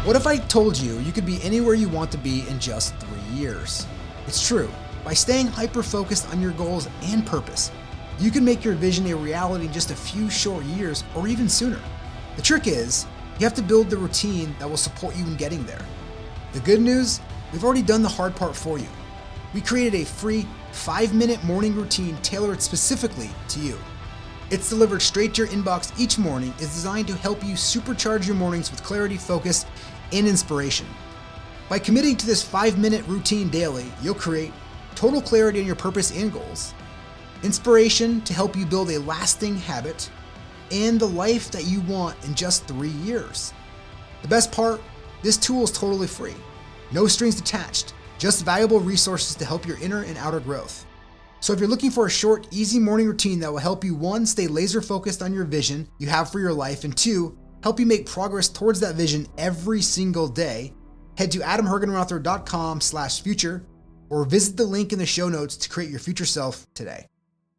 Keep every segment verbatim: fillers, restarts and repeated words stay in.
What if I told you you could be anywhere you want to be in just three years? It's true. By staying hyper-focused on your goals and purpose, you can make your vision a reality in just a few short years or even sooner. The trick is, you have to build the routine that will support you in getting there. The good news, we've already done the hard part for you. We created a free five-minute morning routine tailored specifically to you. It's delivered straight to your inbox each morning, is designed to help you supercharge your mornings with clarity, focus, and inspiration. By committing to this five-minute routine daily, you'll create total clarity on your purpose and goals, inspiration to help you build a lasting habit, and the life that you want in just three years. The best part, this tool is totally free. No strings attached, just valuable resources to help your inner and outer growth. So if you're looking for a short, easy morning routine that will help you, one, stay laser focused on your vision you have for your life, and two, help you make progress towards that vision every single day, head to adamhergenrother.com slash future or visit the link in the show notes to create your future self today.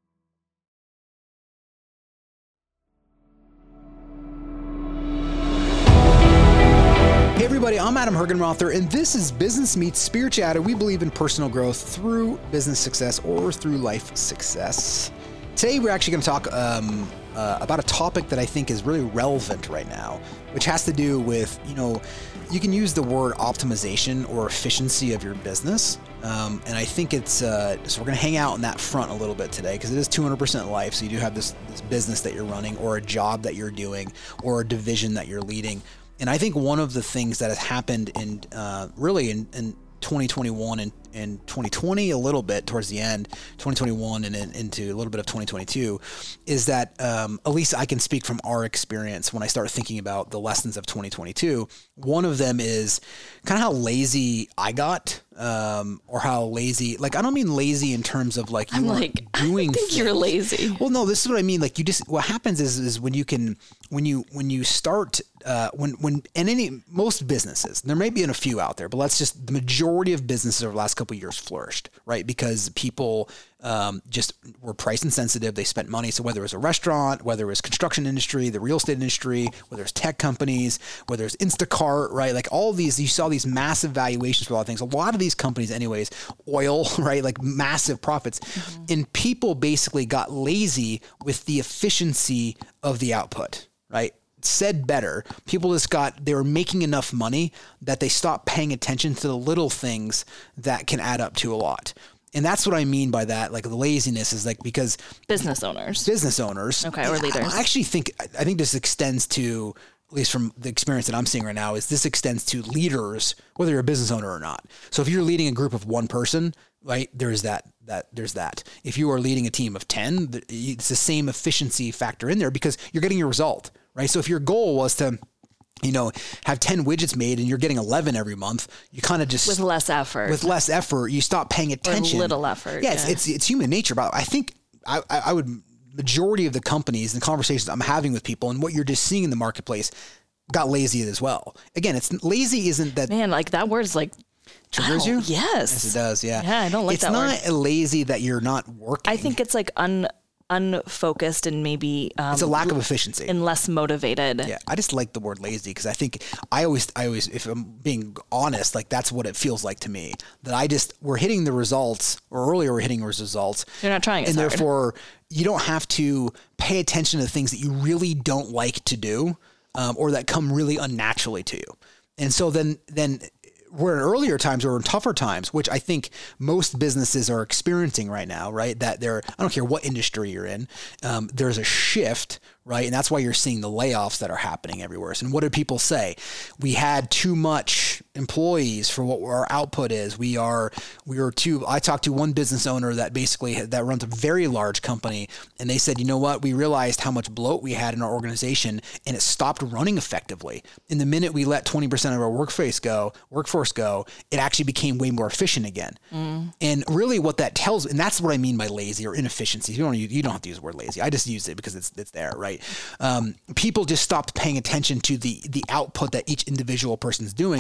Hey everybody, I'm Adam Hergenrother, and this is Business Meets Spirituality. We believe in personal growth through business success or through life success. Today we're actually going to talk um, uh, about a topic that I think is really relevant right now, which has to do with, you know, you can use the word optimization or efficiency of your business. Um, and I think it's, uh, so we're going to hang out on that front a little bit today because it is two hundred percent life. So you do have this, this business that you're running or a job that you're doing or a division that you're leading. And I think one of the things that has happened in uh, really in, in twenty twenty-one and, and twenty twenty a little bit towards the end, twenty twenty-one and in, into a little bit of twenty twenty-two, is that um, at least I can speak from our experience when I start thinking about the lessons of twenty twenty-two. One of them is kind of how lazy I got, um, or how lazy, like, I don't mean lazy in terms of like, you I'm weren't like, doing I think things. you're lazy. Well, no, this is what I mean. Like you just, what happens is, is when you can, when you, when you start, uh, when, when, and any, most businesses, there may be in a few out there, but let's just, the majority of businesses over the last couple of years flourished, right? Because people, um, just were price insensitive. They spent money. So whether it was a restaurant, whether it was construction industry, the real estate industry, whether it's tech companies, whether it's Instacart, right? Like all of these, you saw these massive valuations for a lot of things. A lot of these companies anyways, oil, right? Like massive profits. Mm-hmm. And people basically got lazy with the efficiency of the output, right? Said better, people just got, they were making enough money that they stopped paying attention to the little things that can add up to a lot. And that's what I mean by that. Like the laziness is like, because business owners, business owners, okay, or leaders. I actually think, I think this extends to, at least from the experience that I'm seeing right now, is this extends to leaders, whether you're a business owner or not. So if you're leading a group of one person, right, there's that, that there's that. If you are leading a team of ten, it's the same efficiency factor in there because you're getting your result, right? So if your goal was to, you know, have ten widgets made and you're getting eleven every month, you kind of just with less effort, with less effort, you stop paying attention. Or little effort. Yeah, yeah. It's, it's, it's human nature. But I think I, I would, majority of the companies and conversations I'm having with people and what you're just seeing in the marketplace got lazy as well. Again, it's lazy isn't that. Man, like that word's like, triggers ow, you? Yes. Yes, it does. Yeah. Yeah, I don't like it's that word. It's not lazy that you're not working. I think it's like un unfocused and maybe um, it's a lack of efficiency and less motivated. Yeah, I just like the word lazy because I think I always, I always, if I'm being honest, like that's what it feels like to me. That I just we're hitting the results, or earlier we're hitting results. You're not trying, as and hard. Therefore you don't have to pay attention to the things that you really don't like to do, um, or that come really unnaturally to you. And so then, then. We're in earlier times or in tougher times, which I think most businesses are experiencing right now, right? That they're, I don't care what industry you're in, um, there's a shift, right? And that's why you're seeing the layoffs that are happening everywhere. So, and what do people say? We had too much employees for what our output is. We are, we are too, I talked to one business owner that basically, had, that runs a very large company. And they said, you know what? We realized how much bloat we had in our organization and it stopped running effectively. And the minute we let twenty percent of our workforce go, workforce go, it actually became way more efficient again. Mm. And really what that tells, and that's what I mean by lazy or inefficiency. You don't, you don't have to use the word lazy. I just use it because it's, it's there, right? Um, people just stopped paying attention to the, the output that each individual person's doing. And I think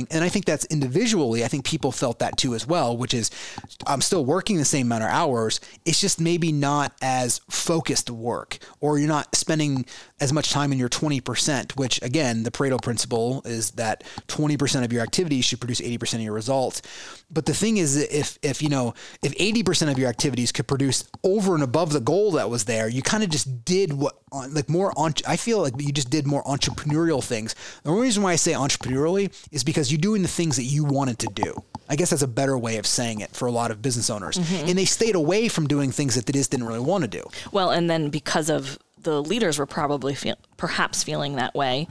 that's individually, I think people felt that too as well, which is I'm still working the same amount of hours. It's just maybe not as focused work, or you're not spending as much time in your twenty percent, which again, the Pareto principle is that twenty percent of your activities should produce eighty percent of your results. But the thing is, if, if, you know, if eighty percent of your activities could produce over and above the goal that was there, you kind of just did what like more on, I feel like you just did more entrepreneurial things. The only reason why I say entrepreneurially is because you're doing the things that you wanted to do. I guess that's a better way of saying it for a lot of business owners. Mm-hmm. And they stayed away from doing things that they just didn't really want to do. Well, and then because of the leaders were probably feel, perhaps feeling that way,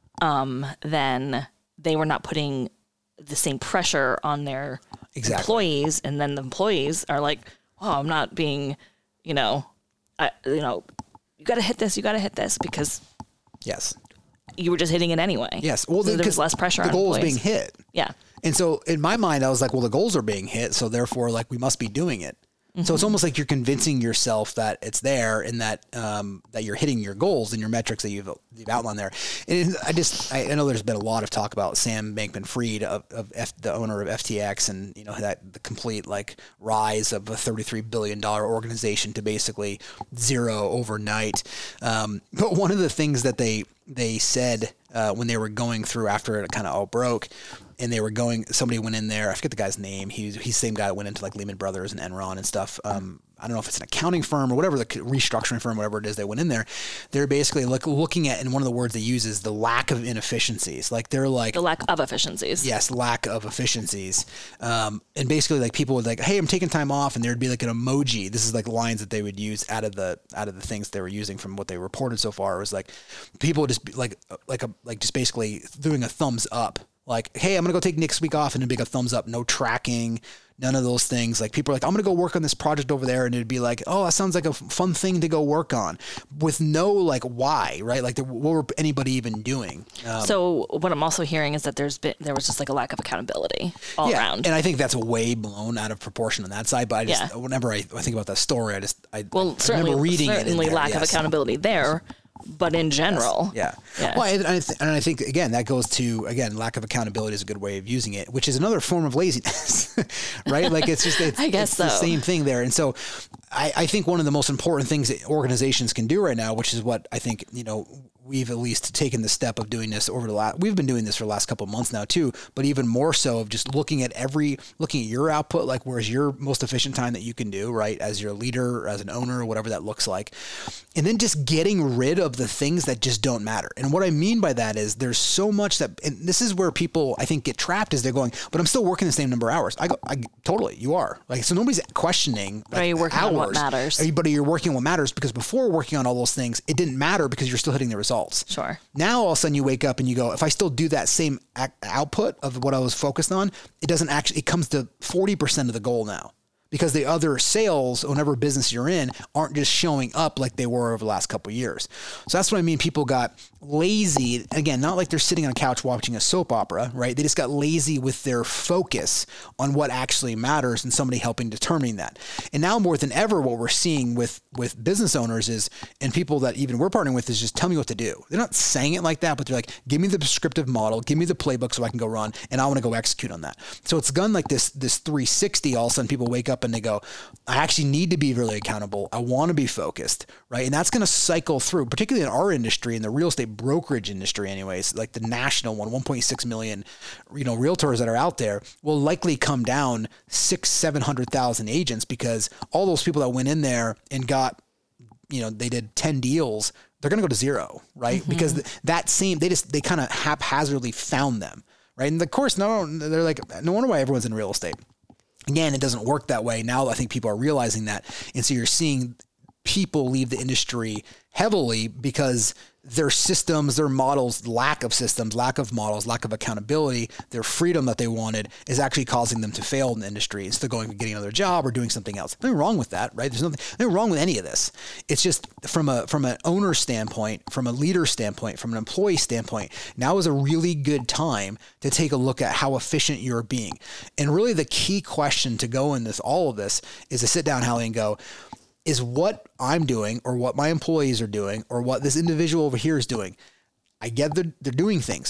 um, then they were not putting the same pressure on their exactly. employees. And then the employees are like, oh, I'm not being, you know, I, you know, you got to hit this, you got to hit this because yes, you were just hitting it anyway. Yes. Well, so there was less pressure the on goal employees. is being hit. Yeah. And so in my mind, I was like, well, the goals are being hit. So therefore, like, we must be doing it. Mm-hmm. So it's almost like you're convincing yourself that it's there and that um, that you're hitting your goals and your metrics that you've, you've outlined there. And I just, I, I know there's been a lot of talk about Sam Bankman-Fried, of, of F, the owner of F T X, and, you know, that the complete like rise of a thirty-three billion dollars organization to basically zero overnight. Um, but one of the things that they, they said uh, when they were going through after it kind of all broke, and they were going, somebody went in there, I forget the guy's name. He, he's the same guy that went into like Lehman Brothers and Enron and stuff. Um, I don't know if it's an accounting firm or whatever, the restructuring firm, whatever it is, they went in there. They're basically look, looking at, and one of the words they use is the lack of inefficiencies. Like they're like. The lack of efficiencies. Yes, lack of efficiencies. Um, and basically like people would like, hey, I'm taking time off. And there'd be like an emoji. This is like lines that they would use out of the, out of the things they were using from what they reported so far. It was like people would just be like, like a, like just basically doing a thumbs up. Like, hey, I'm going to go take next week off, and it'd be like a thumbs up, no tracking, none of those things. Like people are like, I'm going to go work on this project over there. And it'd be like, oh, that sounds like a fun thing to go work on with no like why, right? Like the, what were anybody even doing? Um, so what I'm also hearing is that there's been, there was just like a lack of accountability all yeah, around. And I think that's way blown out of proportion on that side. But I just, yeah. whenever I, I think about that story, I just, I, well, I certainly, remember reading certainly it. Certainly lack yes. of accountability there. But in general, yes. yeah. yeah. Well, and I, th- and I think again that goes to again lack of accountability is a good way of using it, which is another form of laziness, right? Like it's just it's, I guess it's so. the same thing there. And so, I, I think one of the most important things that organizations can do right now, which is what I think you know we've at least taken the step of doing this over the last. We've been doing this for the last couple of months now too, but even more so of just looking at every looking at your output, like where's your most efficient time that you can do, right? As your leader, or as an owner, or whatever that looks like, and then just getting rid of the things that just don't matter. And what I mean by that is there's so much that, and this is where people I think get trapped is they're going, but I'm still working the same number of hours. I go, I totally, you are like, so nobody's questioning. Like, are you working hours. on what matters? Everybody, you're working on what matters because before working on all those things, it didn't matter because you're still hitting the results. Sure. Now all of a sudden you wake up and you go, if I still do that same ac- output of what I was focused on, it doesn't actually, it comes to forty percent of the goal now. Because the other sales, whatever business you're in, aren't just showing up like they were over the last couple of years. So that's what I mean. People got lazy. Again, not like they're sitting on a couch watching a soap opera, right? They just got lazy with their focus on what actually matters and somebody helping determine that. And now more than ever, what we're seeing with, with business owners is, and people that even we're partnering with is just tell me what to do. They're not saying it like that, but they're like, give me the prescriptive model, give me the playbook so I can go run and I want to go execute on that. So it's gone like this, this three sixty. All of a sudden people wake up and they go, I actually need to be really accountable. I want to be focused, right? And that's going to cycle through, particularly in our industry, in the real estate brokerage industry anyways, like the national one, one point six million, you know, realtors that are out there will likely come down six, seven hundred thousand agents because all those people that went in there and got, you know, they did ten deals, they're going to go to zero, right? Mm-hmm. Because th- that same, they just, they kind of haphazardly found them, right? And of course, no, they're like, no wonder why everyone's in real estate. Again, it doesn't work that way. Now I think people are realizing that. And so you're seeing people leave the industry heavily because their systems, their models, lack of systems, lack of models, lack of accountability, their freedom that they wanted is actually causing them to fail in the industry instead of going and getting another job or doing something else. Nothing wrong with that, right? There's nothing, nothing wrong with any of this. It's just from a from an owner standpoint, from a leader standpoint, from an employee standpoint, now is a really good time to take a look at how efficient you're being. And really the key question to go in this, all of this, is to sit down, Hallie, and go, is what I'm doing or what my employees are doing or what this individual over here is doing. I get they're, they're doing things,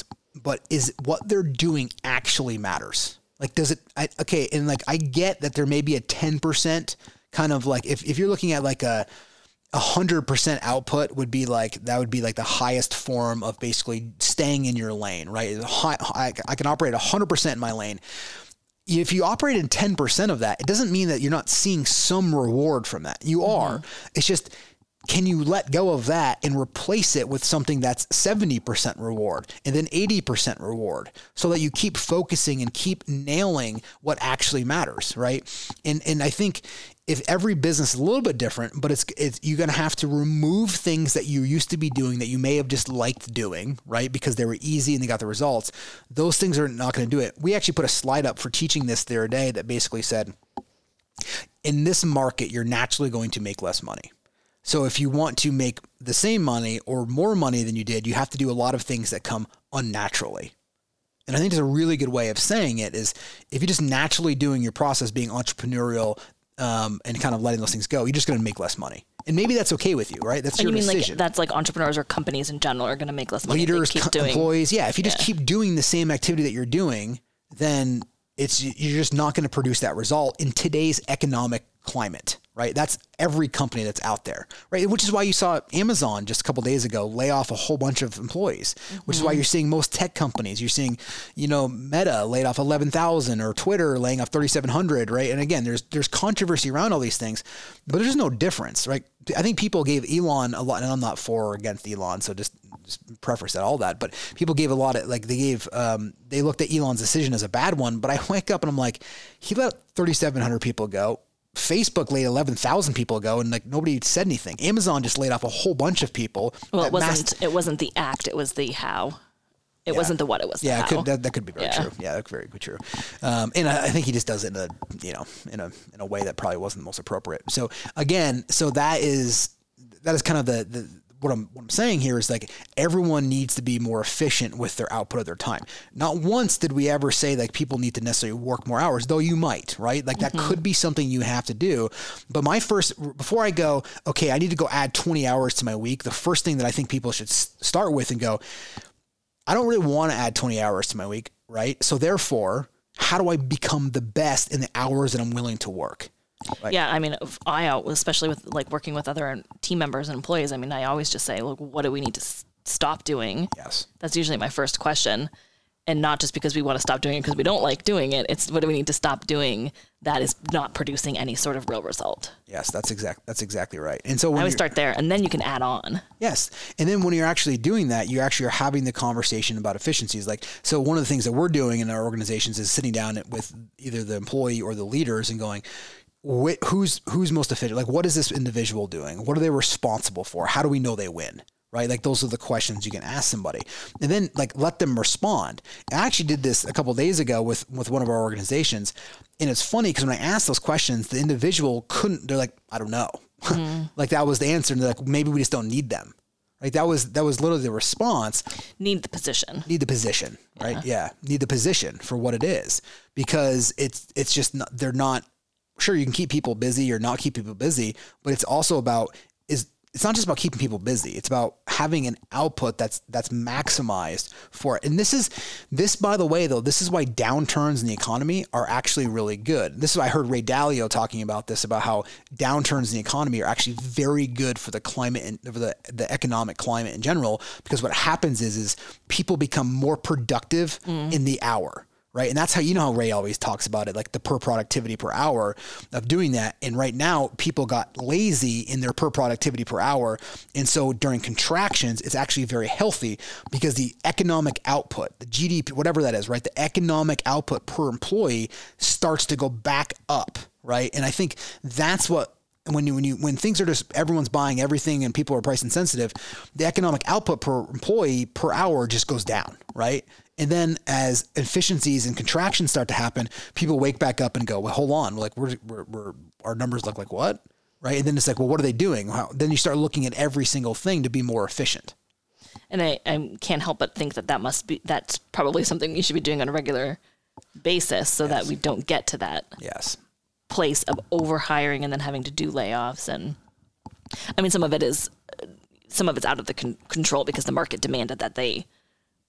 but is what they're doing actually matters? Like, does it, I, okay. And like, I get that there may be a ten percent kind of like, if, if you're looking at like a, a hundred percent output would be like, that would be like the highest form of basically staying in your lane, right? I, I can operate a hundred percent in my lane. If you operate in ten percent of that, it doesn't mean that you're not seeing some reward from that. You are. Mm-hmm. It's just, can you let go of that and replace it with something that's seventy percent reward and then eighty percent reward so that you keep focusing and keep nailing what actually matters, right? And and I think if every business is a little bit different, but it's it's you're going to have to remove things that you used to be doing that you may have just liked doing, right? Because they were easy and they got the results. Those things are not going to do it. We actually put a slide up for teaching this the other day that basically said, in this market, you're naturally going to make less money. So if you want to make the same money or more money than you did, you have to do a lot of things that come unnaturally. And I think there's a really good way of saying it is if you're just naturally doing your process, being entrepreneurial, um, and kind of letting those things go, you're just going to make less money. And maybe that's okay with you, right? That's and your you mean decision. Like that's like entrepreneurs or companies in general are going to make less money. Leaders, keep co- doing, employees. Yeah. If you yeah. just keep doing the same activity that you're doing, then it's, you're just not going to produce that result in today's economic climate, right? That's every company that's out there, right? Which is why you saw Amazon just a couple of days ago lay off a whole bunch of employees, mm-hmm. which is why you're seeing most tech companies. You're seeing, you know, Meta laid off eleven thousand or Twitter laying off thirty-seven hundred, right? And again, there's there's controversy around all these things, but there's no difference, right? I think people gave Elon a lot, and I'm not for or against Elon, so just, just preface that all that, but people gave a lot of, like they gave, um, they looked at Elon's decision as a bad one, but I wake up and I'm like, he let thirty-seven hundred people go. Facebook laid eleven thousand people go and like nobody said anything. Amazon just laid off a whole bunch of people. Well, it wasn't, mass- it wasn't the act. It was the how. It yeah. wasn't the what, it was the yeah, how. It could, that, that could be very yeah. true. Yeah, that's very true. Um, and I, I think he just does it in a, you know, in a, in a way that probably wasn't the most appropriate. So again, so that is, that is kind of the, the, what I'm, what I'm saying here is like everyone needs to be more efficient with their output of their time. Not once did we ever say like people need to necessarily work more hours, though you might, right? Like that mm-hmm. could be something you have to do. But my first, before I go, okay, I need to go add twenty hours to my week. The first thing that I think people should s- start with and go, I don't really want to add twenty hours to my week, right? So therefore, how do I become the best in the hours that I'm willing to work? Right. Yeah, I mean, I especially with like working with other team members and employees. I mean, I always just say, look, what do we need to s- stop doing? Yes, that's usually my first question, and not just because we want to stop doing it because we don't like doing it. It's what do we need to stop doing that is not producing any sort of real result. Yes, that's exact. That's exactly right. And so when I would start there, and then you can add on. Yes, and then when you're actually doing that, you actually are having the conversation about efficiencies. Like, so one of the things that we're doing in our organizations is sitting down with either the employee or the leaders and going, who's who's most efficient? Like, what is this individual doing? What are they responsible for? How do we know they win? Right? Like, those are the questions you can ask somebody, and then like let them respond. I actually did this a couple of days ago with with one of our organizations, and it's funny because when I asked those questions, the individual couldn't. They're like, I don't know. Mm-hmm. Like that was the answer, and they're like, maybe we just don't need them. Like that was that was literally the response. Need the position. Need the position, right? Yeah, yeah. Need the position for what it is, because it's it's just not, they're not. Sure, you can keep people busy or not keep people busy, but it's also about is it's not just about keeping people busy. It's about having an output that's that's maximized for it. And this is this, by the way, though, this is why downturns in the economy are actually really good. This is why I heard Ray Dalio talking about this, about how downturns in the economy are actually very good for the climate and for the, the economic climate in general, because what happens is is people become more productive mm. in the hour. Right. And that's how, you know, how Ray always talks about it, like the per productivity per hour of doing that. And right now people got lazy in their per productivity per hour. And so during contractions, it's actually very healthy because the economic output, the G D P, whatever that is, right? The economic output per employee starts to go back up. Right. And I think that's what, when you, when you, when things are just, everyone's buying everything and people are price insensitive, the economic output per employee per hour just goes down. Right. And then as efficiencies and contractions start to happen, people wake back up and go, well, hold on. Like we're, we're, we're our numbers look like what? Right. And then it's like, well, what are they doing? How? Then you start looking at every single thing to be more efficient. And I, I can't help but think that that must be, that's probably something you should be doing on a regular basis so yes. that we don't get to that yes. place of overhiring and then having to do layoffs. And I mean, some of it is, some of it's out of the con- control because the market demanded that they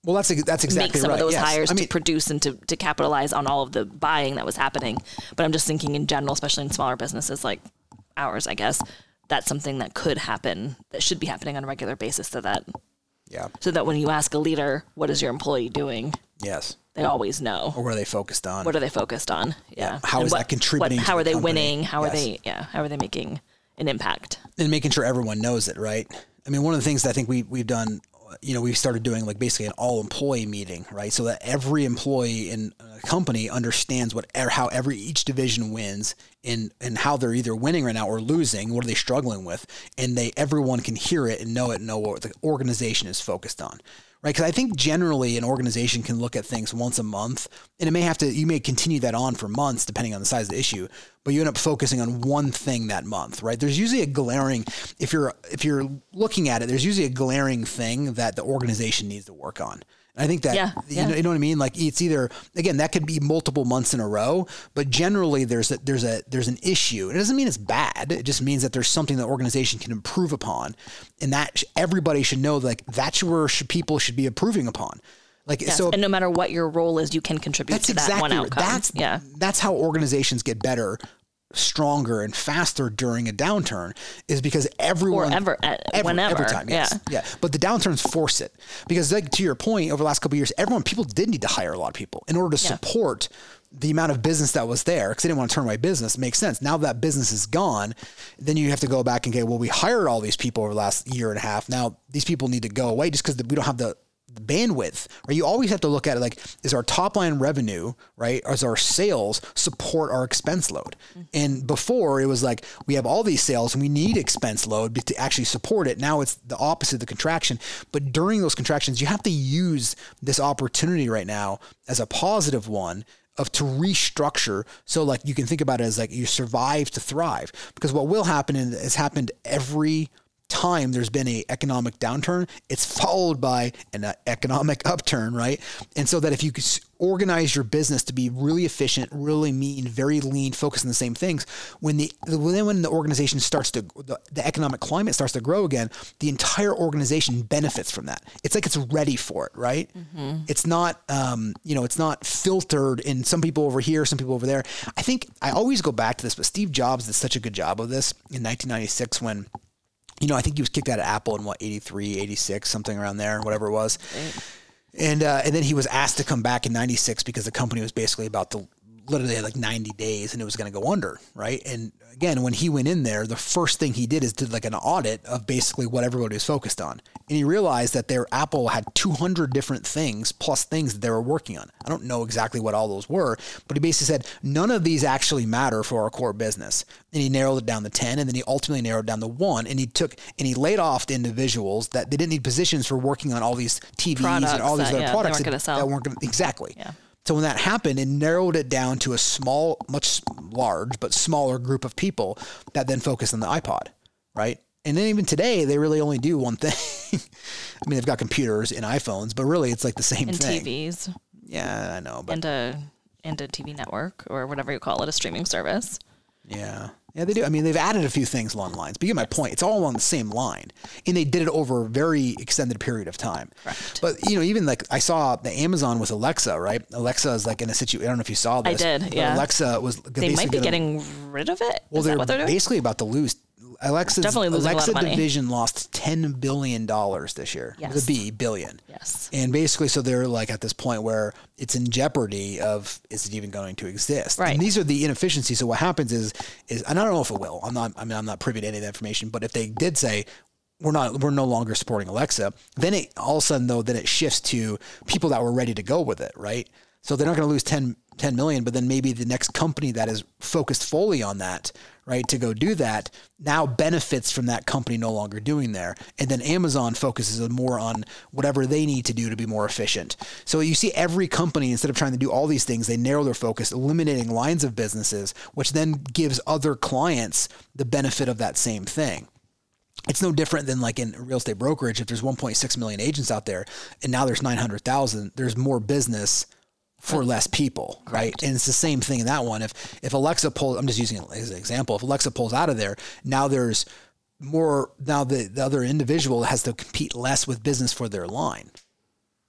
Well, that's that's exactly make some right. of those yes. hires I mean, to produce and to, to capitalize on all of the buying that was happening. But I'm just thinking in general, especially in smaller businesses like ours, I guess, that's something that could happen, that should be happening on a regular basis, so that yeah, so that when you ask a leader, what is your employee doing? Yes. They always know. Or what are they focused on? What are they focused on? Yeah. yeah. How and is what, that contributing what, how to are the they company? winning? How yes. are they, yeah, how are they making an impact? And making sure everyone knows it, right? I mean, one of the things that I think we, we've done, you know, we've started doing like basically an all employee meeting, right? So that every employee in a company understands what, how every, each division wins and, and how they're either winning right now or losing. What are they struggling with? And they, everyone can hear it and know it and know what the organization is focused on. Right. Because I think generally an organization can look at things once a month, and it may have to, you may continue that on for months depending on the size of the issue, but you end up focusing on one thing that month, right? There's usually a glaring, if you're, if you're looking at it, there's usually a glaring thing that the organization needs to work on. I think that, yeah, you, yeah. Know, you know what I mean? Like it's either, again, that could be multiple months in a row, but generally there's a, there's a, there's an issue. It doesn't mean it's bad. It just means that there's something the organization can improve upon, and that everybody should know, like that's where should, people should be improving upon. Like, yes. so, and no matter what your role is, you can contribute that's to exactly that one outcome. That's, yeah. that's how organizations get better, stronger and faster during a downturn, is because everyone or ever, uh, every, whenever every time yes, yeah yeah but the downturns force it, because like to your point, over the last couple of years, everyone people did need to hire a lot of people in order to yeah. support the amount of business that was there, because they didn't want to turn away business. It makes sense. Now that business is gone, then you have to go back and go, well, we hired all these people over the last year and a half, now these people need to go away just because we don't have the the bandwidth, right? You always have to look at it like, is our top line revenue, right? Or is our sales support our expense load? Mm-hmm. And before it was like, we have all these sales and we need expense load to actually support it. Now it's the opposite, the contraction. But during those contractions, you have to use this opportunity right now as a positive one of to restructure. So like you can think about it as like you survive to thrive, because what will happen, and has happened every time there's been a economic downturn, it's followed by an economic upturn, right? And so that if you could organize your business to be really efficient, really mean, very lean, focused on the same things, when the then when the organization starts to, the, the economic climate starts to grow again, the entire organization benefits from that. It's like it's ready for it, right? Mm-hmm. It's not, um, you know, it's not filtered in some people over here, some people over there. I think I always go back to this, but Steve Jobs did such a good job of this in nineteen ninety-six when, you know, I think he was kicked out of Apple in what, eighty-three, eighty-six, something around there, whatever it was. Right. And uh, and then he was asked to come back in ninety-six because the company was basically about to literally had like ninety days and it was going to go under, right? And again, when he went in there, the first thing he did is did like an audit of basically what everybody was focused on. And he realized that their Apple had two hundred different things plus things that they were working on. I don't know exactly what all those were, but he basically said, none of these actually matter for our core business. And he narrowed it down to ten, and then he ultimately narrowed it down to one. And he took, and he laid off the individuals that they didn't need positions for working on all these T Vs products and all these that, other yeah, products they weren't that, gonna that weren't going to, exactly. Yeah. So when that happened, it narrowed it down to a small, much large, but smaller group of people that then focused on the iPod, right? And then even today, they really only do one thing. I mean, they've got computers and iPhones, but really it's like the same and thing. And T Vs. Yeah, I know. But and a, and a T V network, or whatever you call it, a streaming service. Yeah. Yeah, they do. I mean, they've added a few things along the lines, but you get my point. It's all on the same line, and they did it over a very extended period of time. Correct. But, you know, even like I saw the Amazon with Alexa, right? Alexa is like in a situation, I don't know if you saw this. I did, yeah. Alexa was They might be gonna, getting rid of it? Well, is they're, that what they're doing? basically about to lose. Alexa's, Definitely losing Alexa a lot of money. division lost ten billion dollars this year. Yes. The B, billion. Yes. And basically, so they're like at this point where it's in jeopardy of, is it even going to exist? Right. And these are the inefficiencies. So what happens is, is, and I don't know if it will, I'm not, I mean, I'm not privy to any of that information, but if they did say, we're not, we're no longer supporting Alexa, then it all of a sudden though, then it shifts to people that were ready to go with it. Right. So they're not going to lose ten, ten million, but then maybe the next company that is focused fully on that, right, to go do that now benefits from that company no longer doing there. And then Amazon focuses more on whatever they need to do to be more efficient. So you see every company, instead of trying to do all these things, they narrow their focus, eliminating lines of businesses, which then gives other clients the benefit of that same thing. It's no different than like in real estate brokerage. If there's one point six million agents out there and now there's nine hundred thousand, there's more business for less people, right? right? And it's the same thing in that one. If if Alexa pulls, I'm just using it as an example. If Alexa pulls out of there, now there's more, now the, the other individual has to compete less with business for their line.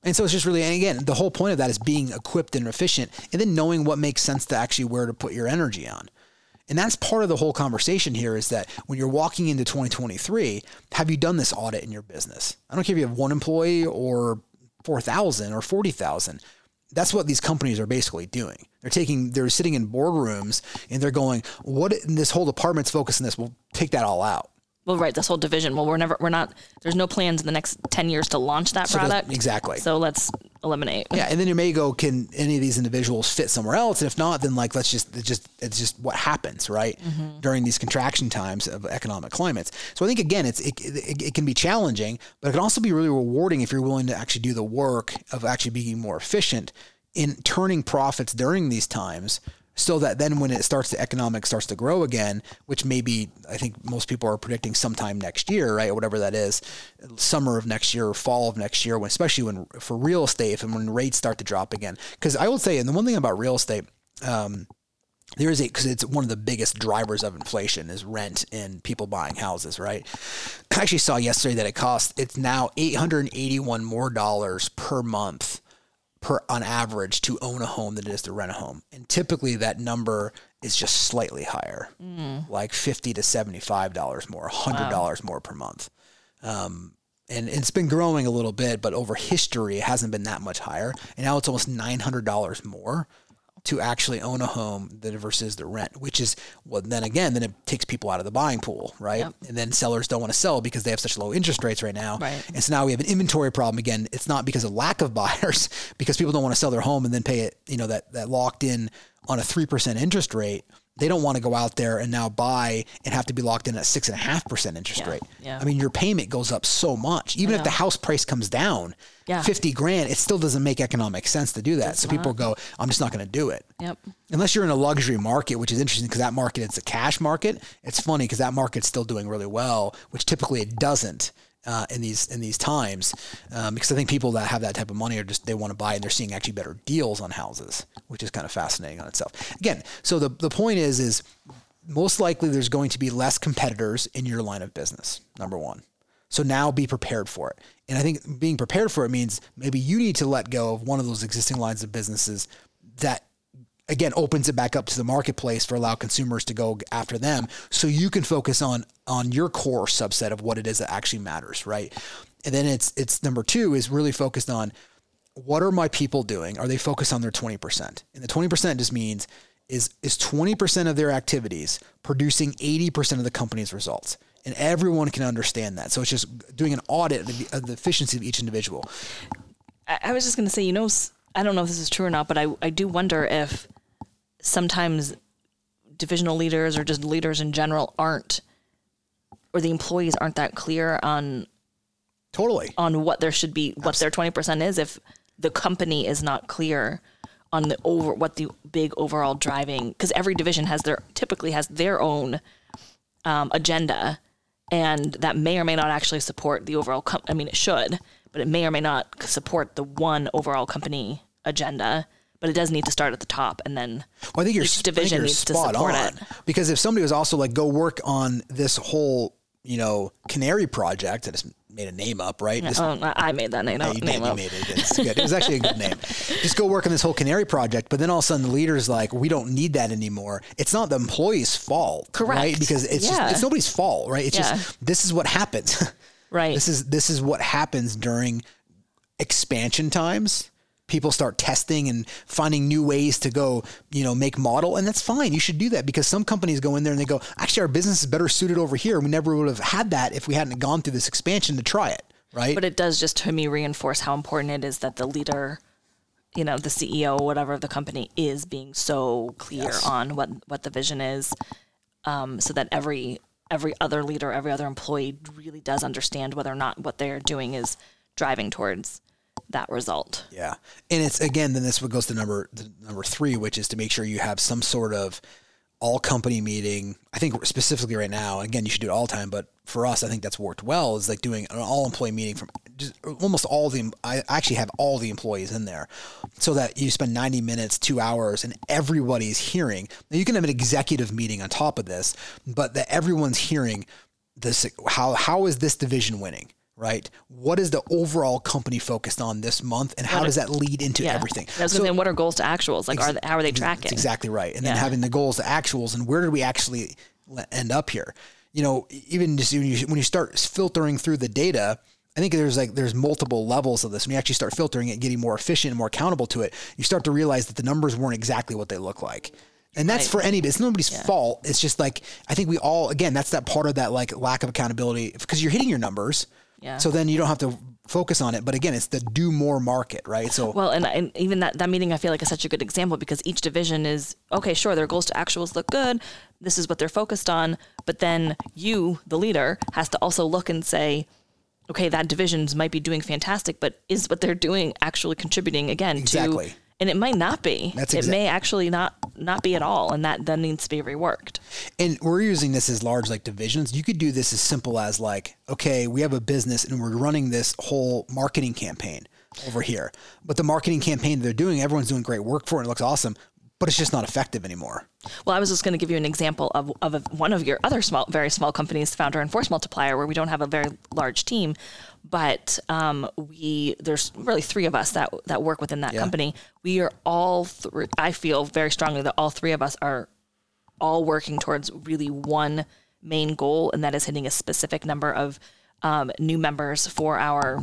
And so it's just really, and again, the whole point of that is being equipped and efficient, and then knowing what makes sense to actually where to put your energy on. And that's part of the whole conversation here, is that when you're walking into twenty twenty-three, have you done this audit in your business? I don't care if you have one employee or four thousand or forty thousand. That's what these companies are basically doing. They're taking, they're sitting in boardrooms and they're going, what, this whole department's focused on this. We'll take that all out. Well, right. This whole division. Well, we're never, we're not, there's no plans in the next ten years to launch that so product. Exactly. So let's eliminate. Yeah. And then you may go, can any of these individuals fit somewhere else? And if not, then like, let's just, it's just, it's just what happens, right? Mm-hmm. During these contraction times of economic climates. So I think, again, it's, it, it, it can be challenging, but it can also be really rewarding if you're willing to actually do the work of actually being more efficient in turning profits during these times, so that then when it starts, the economic starts to grow again, which maybe I think most people are predicting sometime next year, right? Or whatever that is, summer of next year or fall of next year, when, especially when for real estate and when rates start to drop again. Because I will say, and the one thing about real estate, um, there is a, because it's one of the biggest drivers of inflation is rent and people buying houses, right? I actually saw yesterday that it costs, it's now eight hundred eighty-one more dollars per month per on average to own a home than it is to rent a home. And typically that number is just slightly higher, mm. like fifty to seventy-five dollars more, one hundred dollars wow. more per month. Um, and it's been growing a little bit, but over history, it hasn't been that much higher. And now it's almost nine hundred dollars more to actually own a home than versus the rent, which is, well, then again, then it takes people out of the buying pool, right? Yep. And then sellers don't want to sell because they have such low interest rates right now. Right. And so now we have an inventory problem. Again, it's not because of lack of buyers, because people don't want to sell their home and then pay it, you know, that, that locked in on a three percent interest rate. They don't want to go out there and now buy and have to be locked in at six and a half percent interest yeah. rate. Yeah. I mean, your payment goes up so much. Even if the house price comes down yeah. fifty grand, it still doesn't make economic sense to do that. It's so not. people go, I'm just not going to do it. Yep. Unless you're in a luxury market, which is interesting because that market, it's a cash market. It's funny because that market's still doing really well, which typically it doesn't. Uh, in these in these times, um, because I think people that have that type of money are just, they want to buy and they're seeing actually better deals on houses, which is kind of fascinating on itself. Again, so the the point is is most likely there's going to be less competitors in your line of business. Number one, so now be prepared for it. And I think being prepared for it means maybe you need to let go of one of those existing lines of businesses that, again, opens it back up to the marketplace for allow consumers to go after them, so you can focus on on your core subset of what it is that actually matters, right? And then it's it's number two is really focused on, what are my people doing? Are they focused on their twenty percent? And the twenty percent just means is is twenty percent of their activities producing eighty percent of the company's results. And everyone can understand that. So it's just doing an audit of the, of the efficiency of each individual. I, I was just going to say, you know, I don't know if this is true or not, but I, I do wonder if sometimes divisional leaders or just leaders in general aren't, or the employees aren't that clear on totally on what there should be, what their twenty percent is, if the company is not clear on the over what the big overall driving, because every division has their typically has their own um, agenda, and that may or may not actually support the overall. Com- I mean, it should, but it may or may not support the one overall company agenda. But it does need to start at the top, and then well, I think you're, each division I think you're needs spot to support on. it. Because if somebody was also like, go work on this whole, you know, canary project, I just made a name up, right? Just, oh, I made that name, yeah, up, you name did, up. You made it. It's good. It was actually a good name. Just go work on this whole canary project, but then all of a sudden the leader's like, we don't need that anymore. It's not the employee's fault, correct? Right? Because it's yeah. just it's nobody's fault, right? It's yeah. just this is what happens, right? This is this is what happens during expansion times. People start testing and finding new ways to go, you know, make model. And that's fine. You should do that, because some companies go in there and they go, actually, our business is better suited over here. We never would have had that if we hadn't gone through this expansion to try it. Right. But it does just to me reinforce how important it is that the leader, you know, the C E O, whatever of the company, is being so clear yes. on what, what the vision is, um, so that every every other leader, every other employee really does understand whether or not what they're doing is driving towards that result. Yeah. And it's, again, then this goes to number, to number three, which is to make sure you have some sort of all company meeting. I think specifically right now, again, you should do it all the time, but for us, I think that's worked well, is like doing an all employee meeting from just almost all the, I actually have all the employees in there, so that you spend ninety minutes, two hours, and everybody's hearing. Now you can have an executive meeting on top of this, but that everyone's hearing this, how, how is this division winning? right? What is the overall company focused on this month, and how what does that lead into yeah. everything? I was so, saying, what are goals to actuals? Like, ex- are they, how are they tracking? That's exactly right. And yeah. then having the goals to actuals, and where did we actually end up here? You know, even just when you, when you start filtering through the data, I think there's like, there's multiple levels of this. When you actually start filtering it, getting more efficient and more accountable to it, you start to realize that the numbers weren't exactly what they look like. And that's right. for anybody. It's nobody's yeah. fault. It's just like, I think we all, again, that's that part of that like lack of accountability because you're hitting your numbers. Yeah. So then you don't have to focus on it. But again, it's the do more market, right? So well, and, and even that, that meeting I feel like is such a good example because each division is, okay, sure, their goals to actuals look good. This is what they're focused on. But then you, the leader, has to also look and say, okay, that divisions might be doing fantastic, but is what they're doing actually contributing again exactly. to, and it might not be. That's exa- it may actually not, not be at all. And that then needs to be reworked. And we're using this as large like divisions. You could do this as simple as like, okay, we have a business and we're running this whole marketing campaign over here, but the marketing campaign they're doing, everyone's doing great work for it. It looks awesome, but it's just not effective anymore. Well, I was just going to give you an example of, of a, one of your other small, very small companies, Founder and Force Multiplier, where we don't have a very large team, but um, we there's really three of us that that work within that yeah. company. We are all three. I feel very strongly that all three of us are all working towards really one main goal, and that is hitting a specific number of um, new members for our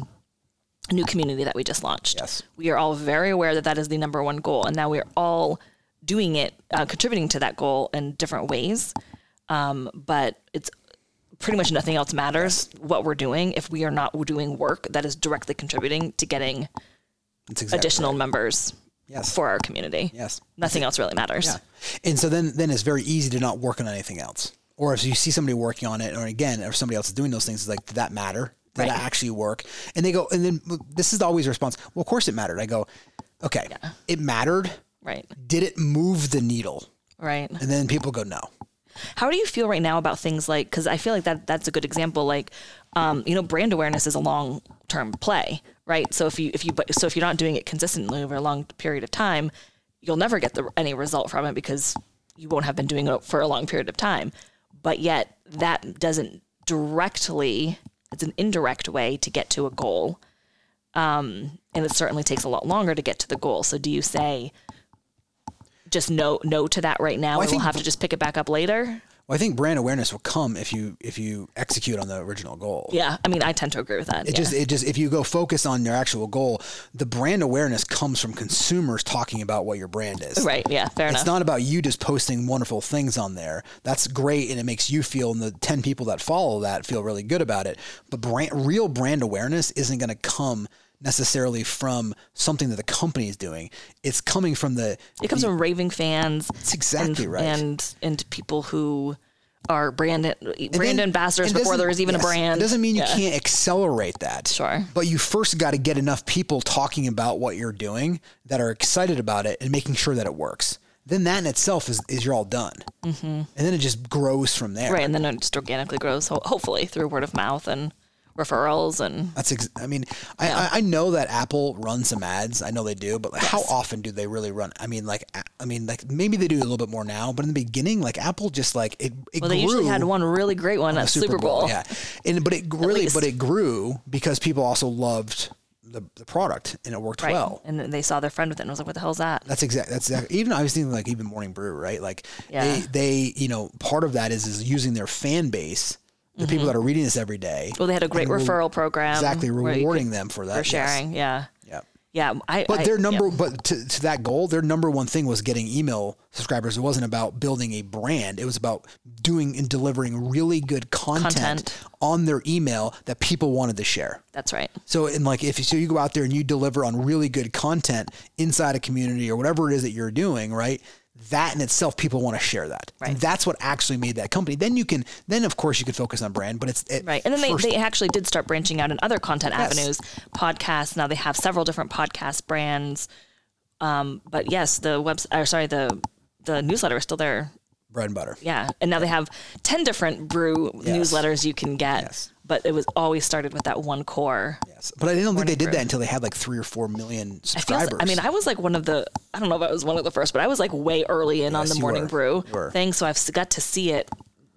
new community that we just launched. Yes. We are all very aware that that is the number one goal, and now we are all doing it, uh, contributing to that goal in different ways. Um, but it's pretty much nothing else matters what we're doing if we are not doing work that is directly contributing to getting exactly additional right. members yes. for our community. Yes. Nothing else really matters. Yeah. And so then, then it's very easy to not work on anything else. Or if you see somebody working on it, or again, if somebody else is doing those things, it's like, did that matter? Did right. that actually work? And they go, and then this is always a response. Well, of course it mattered. I go, okay, yeah. it mattered. Right. Did it move the needle? Right. And then people go, no. How do you feel right now about things like, because I feel like that that's a good example, like, um, you know, brand awareness is a long-term play, right? So if you, if you, so if you're not doing it consistently over a long period of time, you'll never get the, any result from it because you won't have been doing it for a long period of time. But yet that doesn't directly, it's an indirect way to get to a goal. Um, and it certainly takes a lot longer to get to the goal. So do you say, just no, no to that right now, well, and we'll have to just pick it back up later? Well, I think brand awareness will come if you if you execute on the original goal. Yeah, I mean, I tend to agree with that. It yeah. just it just if you go focus on your actual goal, the brand awareness comes from consumers talking about what your brand is. Right. Yeah. Fair it's enough. It's not about you just posting wonderful things on there. That's great, and it makes you feel, and the ten people that follow that feel really good about it. But brand, real brand awareness isn't going to come necessarily from something that the company is doing. It's coming from the... It comes the, from raving fans. That's exactly and, right. And and people who are brand, brand then, ambassadors before there is even yes, a brand. It doesn't mean you yeah. can't accelerate that. Sure. But you first got to get enough people talking about what you're doing that are excited about it and making sure that it works. Then that in itself is, is you're all done. Mm-hmm. And then it just grows from there. Right. And then it just organically grows, hopefully through word of mouth and referrals. And that's, ex- I mean, yeah. I, I know that Apple runs some ads. I know they do, but like yes. how often do they really run? I mean, like, I mean, like maybe they do a little bit more now, but in the beginning, like Apple just like it, it well, grew. they usually had one really great one at Super Bowl. Bowl. Yeah. And, but it really, but it grew because people also loved the, the product and it worked right. well. And they saw their friend with it and was like, what the hell is that? That's exactly, that's exactly, even I was thinking like even Morning Brew, right? Like yeah. they, they, you know, part of that is, is using their fan base, the mm-hmm. people that are reading this every day. Well, they had a great referral re- program. Exactly. Rewarding could, them for that. For sharing. Yes. Yeah. Yeah. Yeah. I, but I, their number, yeah. but to, to that goal, their number one thing was getting email subscribers. It wasn't about building a brand. It was about doing and delivering really good content, content. on their email that people wanted to share. That's right. So, and like, if you, so you go out there and you deliver on really good content inside a community or whatever it is that you're doing, right? That in itself, people want to share that. Right. And that's what actually made that company. Then you can, then of course you could focus on brand, but it's it right. And then they, they actually did start branching out in other content yes. avenues, podcasts. Now they have several different podcast brands. Um, but yes, the web, or sorry, the, the newsletter is still there. Bread and butter. Yeah. And now they have ten different brew yes. newsletters you can get, yes. but it was always started with that one core. Yes. But I didn't think they did brew. that until they had like three or four million subscribers. I, feel, I mean, I was like one of the, I don't know if I was one of the first, but I was like way early in yes, on the Morning were. Brew thing. So I've got to see it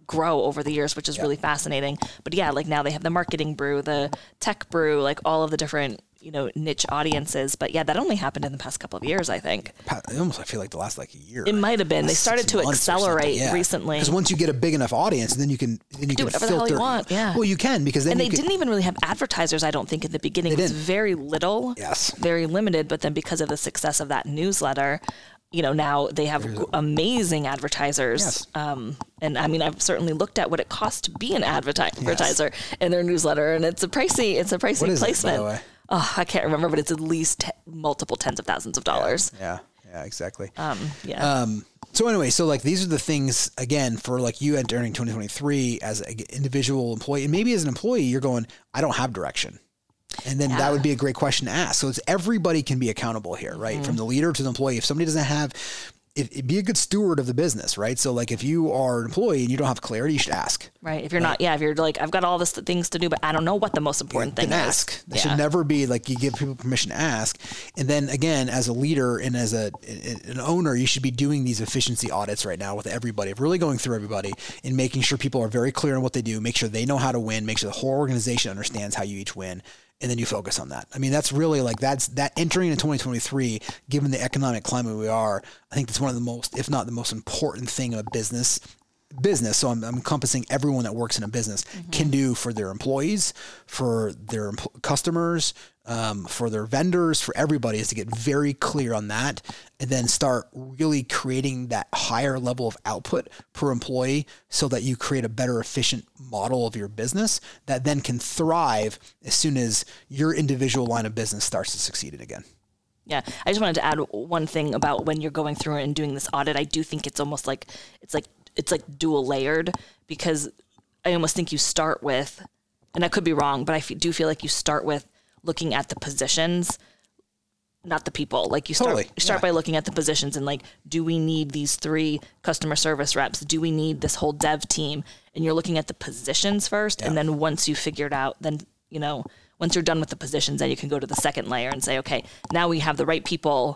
grow over the years, which is yeah. really fascinating. But yeah, like now they have the marketing brew, the tech brew, like all of the different, you know, niche audiences. But yeah, that only happened in the past couple of years, I think. Almost, I feel like the last like a year. It might have been. They started to accelerate yeah. recently. Because once you get a big enough audience, then you can then you do can whatever filter. the hell you want. Yeah. Well, you can because then and you they can, didn't even really have advertisers. I don't think in the beginning. It was very little. Yes. Very limited. But then because of the success of that newsletter, you know, now they have g- amazing advertisers. Yes. Um, and I mean, I've certainly looked at what it costs to be an adverti- advertiser yes. in their newsletter, and it's a pricey, it's a pricey what is placement. It, by the way? Oh, I can't remember, but it's at least t- multiple tens of thousands of dollars. Yeah, yeah, yeah exactly. Um, yeah. Um, so anyway, so like these are the things again for like you entering twenty twenty-three as an individual employee, and maybe as an employee, you're going, I don't have direction. And then yeah. that would be a great question to ask. So it's everybody can be accountable here, right? Mm-hmm. From the leader to the employee. If somebody doesn't have, it, it'd be a good steward of the business, right? So like if you are an employee and you don't have clarity, you should ask. Right. If you're right. not, yeah, if you're like, I've got all this things to do, but I don't know what the most important yeah, thing is. Ask. That yeah. should never be like you give people permission to ask. And then again, as a leader and as a an owner, you should be doing these efficiency audits right now with everybody, really going through everybody and making sure people are very clear on what they do, make sure they know how to win, make sure the whole organization understands how you each win. And then you focus on that. I mean, that's really like that's that entering into twenty twenty-three, given the economic climate we are, I think that's one of the most, if not the most important thing of a business business. So I'm, I'm encompassing everyone that works in a business mm-hmm. can do for their employees, for their empl- customers, um, for their vendors, for everybody is to get very clear on that and then start really creating that higher level of output per employee so that you create a better efficient model of your business that then can thrive as soon as your individual line of business starts to succeed again. Yeah. I just wanted to add one thing about when you're going through and doing this audit. I do think it's almost like, it's like, it's like dual layered because I almost think you start with, and I could be wrong, but I f- do feel like you start with looking at the positions, not the people. Like you start, totally. start yeah. by looking at the positions and like, do we need these three customer service reps? Do we need this whole dev team? And you're looking at the positions first. Yeah. And then once you figured out, then, you know, once you're done with the positions, then you can go to the second layer and say, okay, now we have the right people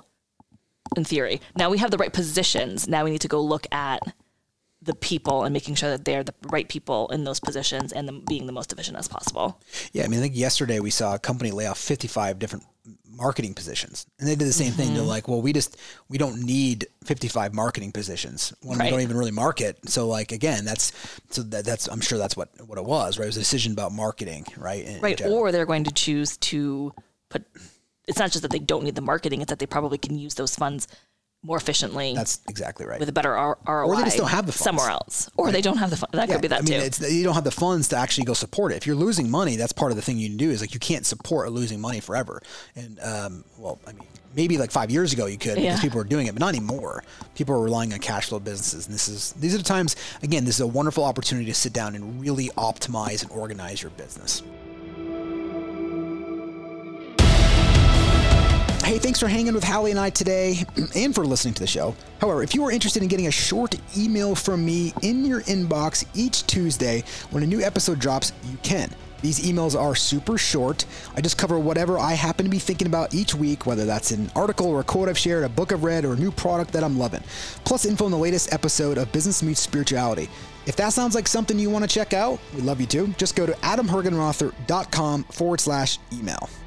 in theory. Now we have the right positions. Now we need to go look at the people and making sure that they're the right people in those positions and them being the most efficient as possible. Yeah. I mean, I think yesterday we saw a company lay off fifty-five different marketing positions and they did the same mm-hmm. thing. They're like, well, we just, we don't need fifty-five marketing positions when right. we don't even really market. So like, again, that's, so that, that's, I'm sure that's what, what it was, right? It was a decision about marketing, right? In, right. in or they're going to choose to put, it's not just that they don't need the marketing, it's that they probably can use those funds more efficiently. That's exactly right. With a better R O I. Or they just don't have the funds. Somewhere else. Or right. they don't have the funds. That yeah, could be that I mean, too. It's, you don't have the funds to actually go support it. If you're losing money, that's part of the thing you can do is like you can't support losing money forever. And, um, well, I mean, maybe like five years ago you could yeah. because people were doing it, but not anymore. People are relying on cash flow businesses. And this is, these are the times, again, this is a wonderful opportunity to sit down and really optimize and organize your business. Hey, thanks for hanging with Hallie and I today and for listening to the show. However, if you are interested in getting a short email from me in your inbox each Tuesday when a new episode drops, you can. These emails are super short. I just cover whatever I happen to be thinking about each week, whether that's an article or a quote I've shared, a book I've read, or a new product that I'm loving. Plus info on the latest episode of Business Meets Spirituality. If that sounds like something you want to check out, we'd love you to. Just go to adamhergenrother.com forward slash email.